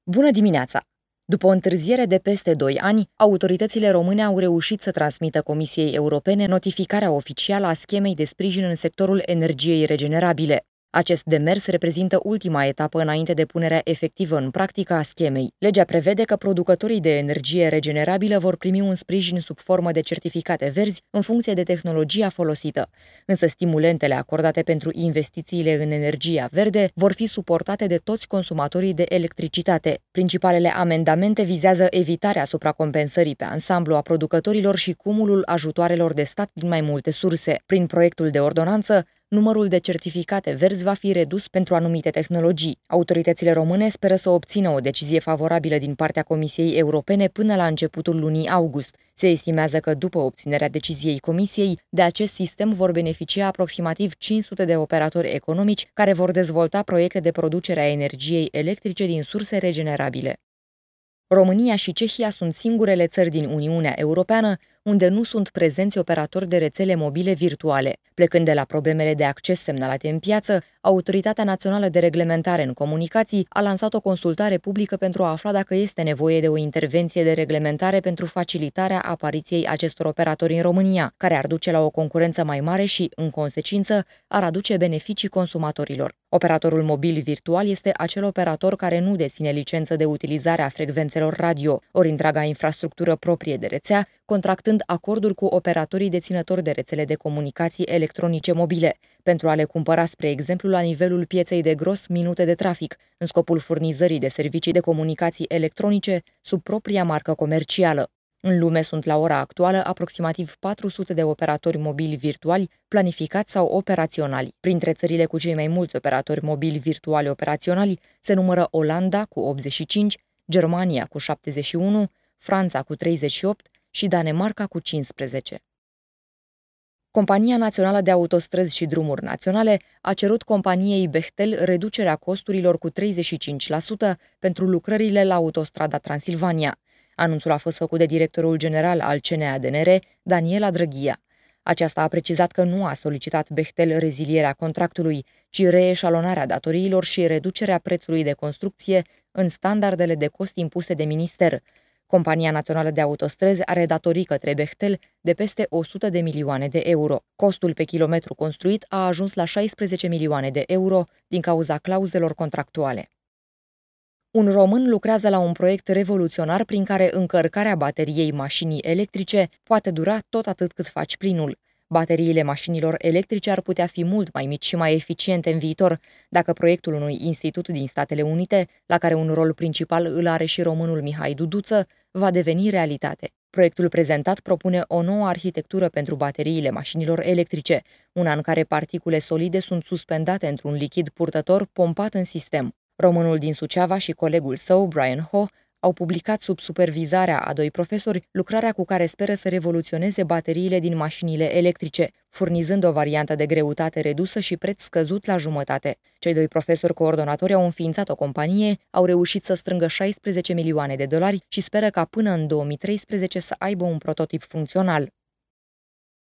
Bună dimineața! După o întârziere de peste 2 ani, autoritățile române au reușit să transmită Comisiei Europene notificarea oficială a schemei de sprijin în sectorul energiei regenerabile. Acest demers reprezintă ultima etapă înainte de punerea efectivă în practică a schemei. Legea prevede că producătorii de energie regenerabilă vor primi un sprijin sub formă de certificate verzi în funcție de tehnologia folosită. Însă stimulentele acordate pentru investițiile în energia verde vor fi suportate de toți consumatorii de electricitate. Principalele amendamente vizează evitarea supracompensării pe ansamblu a producătorilor și cumulul ajutoarelor de stat din mai multe surse. Prin proiectul de ordonanță, numărul de certificate verzi va fi redus pentru anumite tehnologii. Autoritățile române speră să obțină o decizie favorabilă din partea Comisiei Europene până la începutul lunii august. Se estimează că după obținerea deciziei Comisiei, de acest sistem vor beneficia aproximativ 500 de operatori economici care vor dezvolta proiecte de producere a energiei electrice din surse regenerabile. România și Cehia sunt singurele țări din Uniunea Europeană unde nu sunt prezenți operatori de rețele mobile virtuale. Plecând de la problemele de acces semnalate în piață, Autoritatea Națională de Reglementare în Comunicații a lansat o consultare publică pentru a afla dacă este nevoie de o intervenție de reglementare pentru facilitarea apariției acestor operatori în România, care ar duce la o concurență mai mare și, în consecință, ar aduce beneficii consumatorilor. Operatorul mobil virtual este acel operator care nu deține licență de utilizare a frecvențelor radio, ori întreaga infrastructură proprie de rețea, contractând acorduri cu operatorii deținători de rețele de comunicații electronice mobile, pentru a le cumpăra, spre exemplu, la nivelul pieței de gros minute de trafic, în scopul furnizării de servicii de comunicații electronice sub propria marcă comercială. În lume sunt la ora actuală aproximativ 400 de operatori mobili virtuali planificați sau operaționali. Printre țările cu cei mai mulți operatori mobili virtuali operaționali se numără Olanda cu 85, Germania cu 71, Franța cu 38 și Danemarca cu 15. Compania Națională de Autostrăzi și Drumuri Naționale a cerut companiei Bechtel reducerea costurilor cu 35% pentru lucrările la autostrada Transilvania. Anunțul a fost făcut de directorul general al CNADNR, Daniela Drăghia. Aceasta a precizat că nu a solicitat Bechtel rezilierea contractului, ci reeșalonarea datoriilor și reducerea prețului de construcție în standardele de cost impuse de minister. Compania Națională de Autostrăzi are datorii către Bechtel de peste 100 de milioane de euro. Costul pe kilometru construit a ajuns la 16 milioane de euro din cauza clauzelor contractuale. Un român lucrează la un proiect revoluționar prin care încărcarea bateriei mașinii electrice poate dura tot atât cât faci plinul. Bateriile mașinilor electrice ar putea fi mult mai mici și mai eficiente în viitor, dacă proiectul unui institut din Statele Unite, la care un rol principal îl are și românul Mihai Duduță, va deveni realitate. Proiectul prezentat propune o nouă arhitectură pentru bateriile mașinilor electrice, una în care particule solide sunt suspendate într-un lichid purtător pompat în sistem. Românul din Suceava și colegul său, Brian Ho, au publicat sub supervizarea a 2 profesori lucrarea cu care speră să revoluționeze bateriile din mașinile electrice, furnizând o variantă de greutate redusă și preț scăzut la jumătate. Cei 2 profesori coordonatori au înființat o companie, au reușit să strângă 16 milioane de dolari și speră ca până în 2013 să aibă un prototip funcțional.